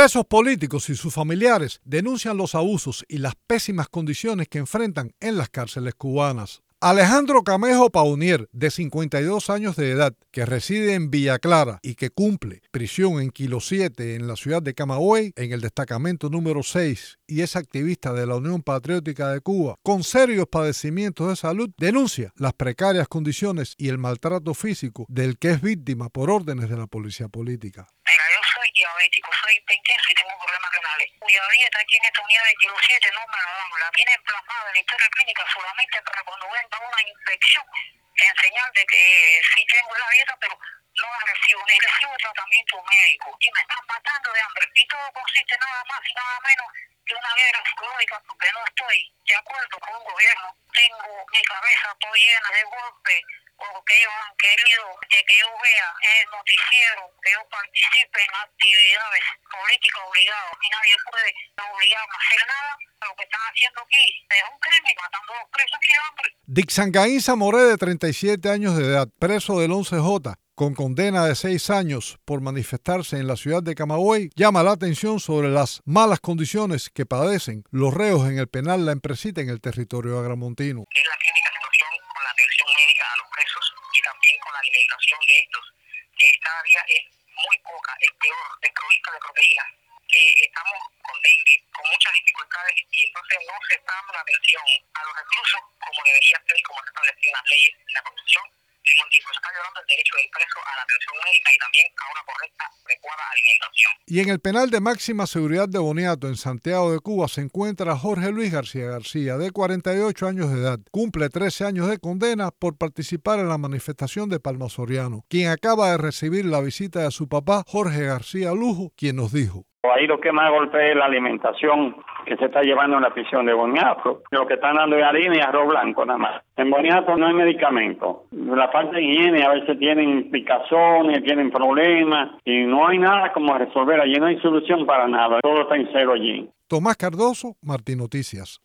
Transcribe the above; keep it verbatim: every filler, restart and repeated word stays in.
Presos políticos y sus familiares denuncian los abusos y las pésimas condiciones que enfrentan en las cárceles cubanas. Alejandro Camejo Paunier, de cincuenta y dos años de edad, que reside en Villa Clara y que cumple prisión en Kilo siete en la ciudad de Camagüey, en el destacamento número seis, y es activista de la Unión Patriótica de Cuba, con serios padecimientos de salud, denuncia las precarias condiciones y el maltrato físico del que es víctima por órdenes de la policía política. Mira, yo soy diabético, soy hipertenso y tengo problemas renales. Cuya dieta aquí en esta unidad de Kilo siete no me la dan, la tienen plasmada en la historia clínica solamente para cuando venga una infección, en señal de que sí tengo la dieta, pero no la recibo, ni recibo tratamiento médico. Y me están matando de hambre. Y todo consiste nada más y nada menos que una guerra psicológica, porque no estoy de acuerdo con un gobierno. Tengo mi cabeza toda llena de golpes, porque ellos han querido que yo vea el noticiero, que yo participe en actividades políticas obligadas, y nadie puede obligarme a hacer nada. Lo que están haciendo aquí es un crimen, matando a los presos aquí de hambre. Dixangaín Zamoré, de treinta y siete años de edad, preso del once J, con condena de seis años por manifestarse en la ciudad de Camagüey, llama la atención sobre las malas condiciones que padecen los reos en el penal La Empresita en el territorio agramontino. Es la crítica situación con la atención médica a los presos y también con la alimentación de estos, que cada día es muy poca, es peor, desprovista de proteínas, que estamos con dengue, con muchas dificultades, y entonces no se está dando la atención a los reclusos como debería ser y como se establecía en las leyes de la Constitución. Y se está violando el derecho del preso a la atención médica y también a una correcta, adecuada alimentación. Y en el penal de máxima seguridad de Boniato, en Santiago de Cuba, se encuentra Jorge Luis García García, de cuarenta y ocho años de edad. Cumple trece años de condena por participar en la manifestación de Palma Soriano, quien acaba de recibir la visita de su papá, Jorge García Lujo, quien nos dijo: ahí lo que más golpea es la alimentación que se está llevando en la prisión de Boniato. Lo que están dando es harina y arroz blanco nada más. En Boniato no hay medicamento. La falta de higiene, a veces tienen picazones, tienen problemas y no hay nada como resolver. Allí no hay solución para nada. Todo está en cero allí. Tomás Cardoso, Martín Noticias.